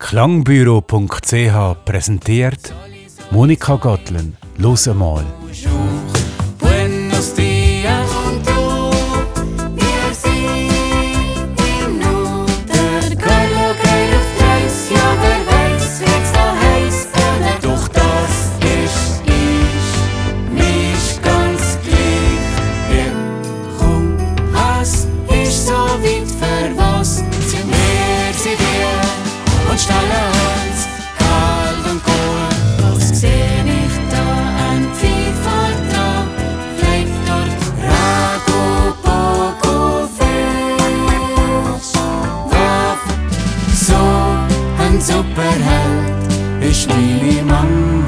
Klangbüro.ch präsentiert Monika Gottlen. Los einmal. Buenos días und du, wir sind im Nu. Der Carlo geht auf die Reise, ja wer weiss, wie's da heisst. Doch das ist mir ist ganz gleich. Ja, komm, es ist so weit für was. Wir sind wir und stellen uns kalt und cool. Was seh ich da an Vielfalt dran? Vielleicht dort Ragu, Pogo, Fisch. Waff, so ein Superheld ist meine Mama.